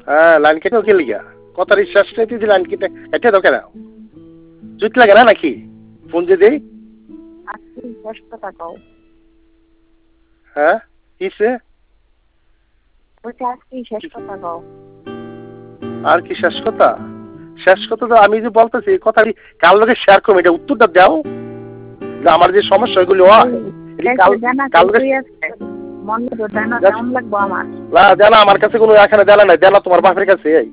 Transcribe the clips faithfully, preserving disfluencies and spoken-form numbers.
হ্যাঁ লাইন কেটে কে লিগা কত রিচার্জ নেই তুই লাইন কেটে কেটে দাও কেন জুত লাগে না নাকি ফোন যে দেই আজকে শেষ কথা কও হ্যাঁ কিসে ওইটা আজকে শেষ কথা কও আর কি শেষ কথা শেষ কথা তো আমি যে বলতেছি এই কথা কাল লোকে শেয়ার করবো এটা উত্তরটা দাও যে আমার যে সমস্যা এগুলো হয় কাল কাল মনে তো জানা কেমন লাগবো আমার না জানা আমার কাছে কোনো এখানে জানা নাই জানা তোমার বাপের কাছে এই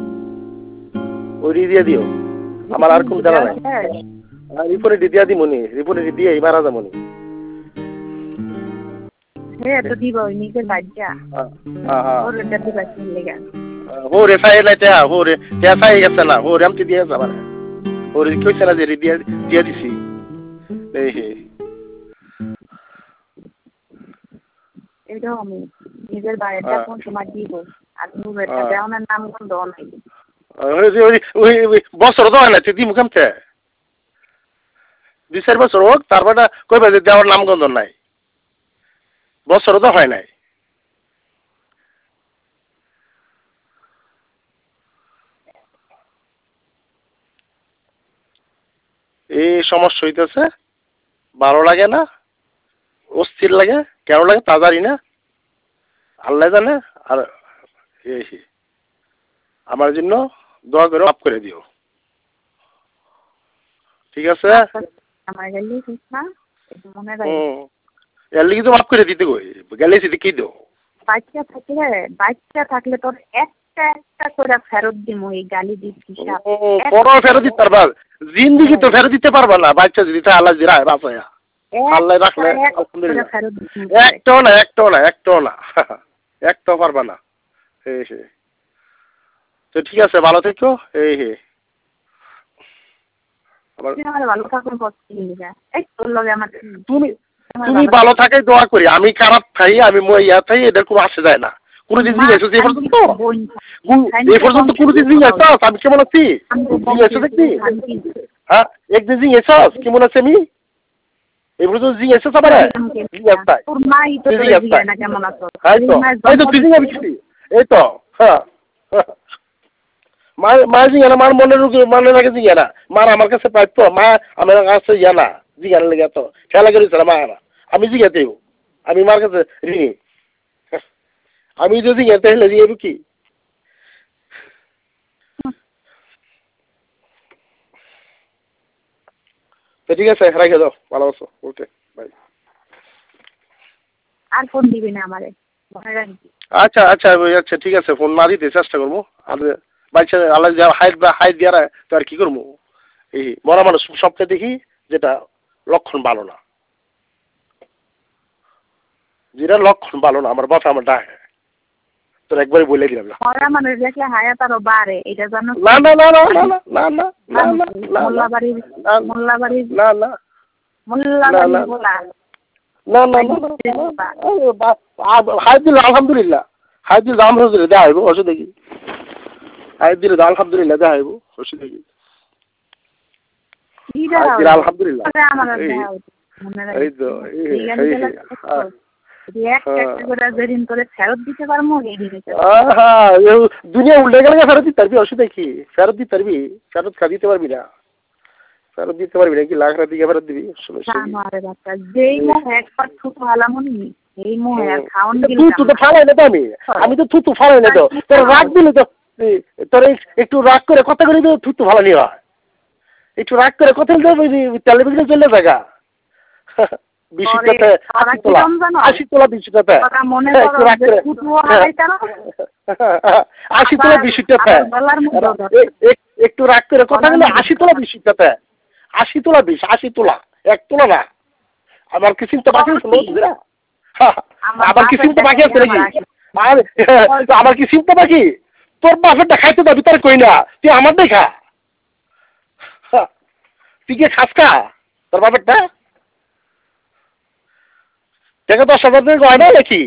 ওই দিয়ে দিও আমার আর কোনো জানা নাই রিপোর্টে দিয়া দি মনি রিপোর্টে দিয়ে এই মারা যামনি হে তো দিব নিজের বাচ্চা হ্যাঁ হ্যাঁ ওর এটা দিবা কি লাগা ওরে ফাইল এটা ওরে তে ফাই গেছে না ওরে আমতি দিয়ে যাবা না ওরে কইছে না যে দিয়া দিয়া দিছি এই হে এটা আমি নিজের বাড়িটা কোন সময় দিব আর তুমি এটা দেওয়ার নাম কোন দাও নাই ওই ওই বছর তো হয় না তুই দিমু কেমতে দুই চার বছর হোক তারপরে কইবা যে দেওয়ার নাম গন্ধ নাই বছর তো হয় নাই এই সমস্যা হইতেছে ভালো লাগে না অস্থির লাগে কেন লাগে তা জানি না আল্লাহ জানে আর এই আমার জন্য দোয়া করে মাফ করে দিও ঠিক আছে আমার গেলে ঠিক না মনে রাখো এর লাগি তো মাফ করে দিতে কই গেলে সিটি কি দাও বাচ্চা থাকলে বাচ্চা থাকলে তোর একটা একটা করে ফেরত দিমু এই গালি দিচ্ছি সব বড় ফেরত দিতে পারবা জিন্দেগি তো ফেরত দিতে পারবা না বাচ্চা যদি তা আল্লাহ জিরায় বাঁচায়া আল্লাহ রাখলে আলহামদুলিল্লাহ একটাও না একটাও না একটাও না একটাও পারবা না এই হে তো ঠিক আছে ভালো থেকো এই হে আমার ভালো থাকুন এই তোর লগে আমার তুমি তুমি ভালো থাকে দোয়া করি আমি খারাপ খাই আমি ইয়া খাই এটা কোনো আসে যায় না কোনো দিন জিজ্ঞেস এই পর্যন্ত এই পর্যন্ত কোনো দিন জিজ্ঞেস আমি কেমন আছি জিজ্ঞেস দেখি হ্যাঁ একদিন জিজ্ঞেস কেমন আছে আমি এই পর্যন্ত জিজ্ঞেস আবার জিজ্ঞেস তাই তোর মাই তো জিজ্ঞেস না কেমন আছো এই তো তুই জিজ্ঞেস এই তো হ্যাঁ মা মা জিজ্ঞাসা মার মনে রুকে মানে লাগে জিজ্ঞাসা মার আমার কাছে প্রাপ্য মা আমার কাছে জানা জিজ্ঞাসা লেগে তো খেলা করেছিল মা আমি জিজ্ঞাসা আমি মার কাছে ঋণী আমি যদি জিজ্ঞাসা হলে জিজ্ঞাসা কি তো ঠিক আছে রেখে দাও ভালো আছো ওকে বাই আর ফোন দিবি না আমারে মনে রাখবি আচ্ছা আচ্ছা আচ্ছা ঠিক আছে ফোন না দিতে চেষ্টা করবো আর বাচ্চা আল্লাহ যা হাইট বা হাইট দিয়া তো আর কি করবো এই মরা মানুষ স্বপ্নে দেখি যেটা লক্ষণ ভালো না যেটা লক্ষণ ভালো না আমার বাপ আমার ডাকে তোর একবারই বলে দিলাম না মরা মানুষ দেখলে হায়াত আরো বাড়ে এটা জানো না না না না না না না না না মোল্লাবাড়ি মোল্লাবাড়ি না না মোল্লাবাড়ি বলা না না না হাইট দিল আলহামদুলিল্লাহ হাইট দিল আলহামদুলিল্লাহ দেওয়া হইব অসুবিধা কি হাইট দিলে আলহামদুলিল্লাহ দেওয়া হইব অসুবিধা কি আলহামদুলিল্লাহ এই তো দুনিয়া উল্টে গেলে ফেরত দিতে পারবি অসুবিধা কি ফেরত দিতে পারবি ফেরত খা দিতে পারবি না ফেরত দিতে পারবি না কি লাখ রাত দিকে ফেরত দিবি থুতু তো ফালাই না তো আমি আমি তো থুতু ফালাই না তো তোর রাগ দিলে তো তোর একটু রাগ করে কথা করে তো থুতু ফালানি হয় একটু রাগ করে কথা টেলিভিশনে চলে থাকা বিশ টাকা আশি তোলা বিশ টাকা একটু রাগ করে আশি তোলা বিশ টাকা একটু রাগ করে কথা বলে আশি তোলা বিশ টাকা আশি তোলা বিশ আশি তোলা এক তোলা না আমার কি চিন্তা বাকি আছে আমার কি চিন্তা বাকি আছে নাকি আর আমার কি চিন্তা বাকি তোর বাপের দেখাইতে দাবি তার কই না তুই আমার দেখা তুই কি খাস কা তোর বাপেরটা দেখে দশ হাজার টাকা গয়না নাকি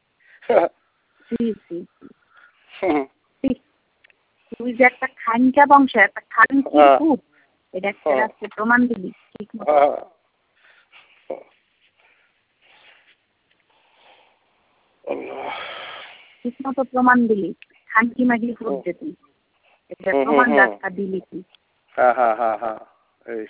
তুই যে একটা খানকা বংশ একটা খানকি খুব এটা একটা প্রমাণ দিবি ঠিক মতো প্রমাণ দিলি খানকি মাগি ফুট যেতি এটা প্রমাণ রাস্তা দিলি কি হ্যাঁ হ্যাঁ হ্যাঁ হ্যাঁ এই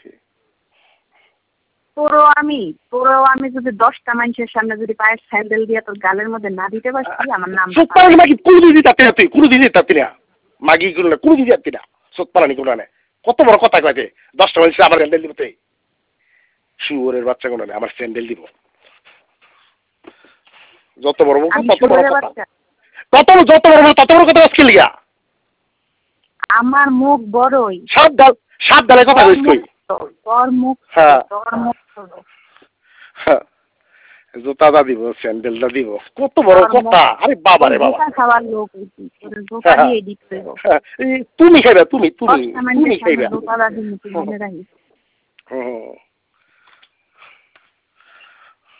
তোরও আমি তোরও আমি যদি দশটা মানুষের সামনে যদি পায়ের স্যান্ডেল দিয়ে তোর গালের মধ্যে না দিতে পারছি আমার নাম সোতপালানি মাগি কোনো দিদি তাতে না তুই কোনো দিদি তাতে না মাগি গুলো না কোনো দিদি তাতে না সোতপালানি গুলো না কত বড় কথা কয়েছে দশটা মানুষ আমার স্যান্ডেল দিব তুই শুয়োরের বাচ্চা গুলো আমার স্যান্ডেল দিব যত বড় মুখ তত বড় কথা তত যত বড় মুখ তত বড় কথা আজকে লিয়া আমার মুখ বড়ই সাত ডাল সাত ডালের কথা কইছ কই তোর মুখ হ্যাঁ তোর মুখ জুতাটা দিব স্যান্ডেলটা দিব কত বড় কথা আরে বাবা রে বাবা খাবার লোক জুতা দিয়ে দিতে তুমি খাইবা তুমি তুমি তুমি খাইবা জুতা দিয়ে মনে রাখিস হুম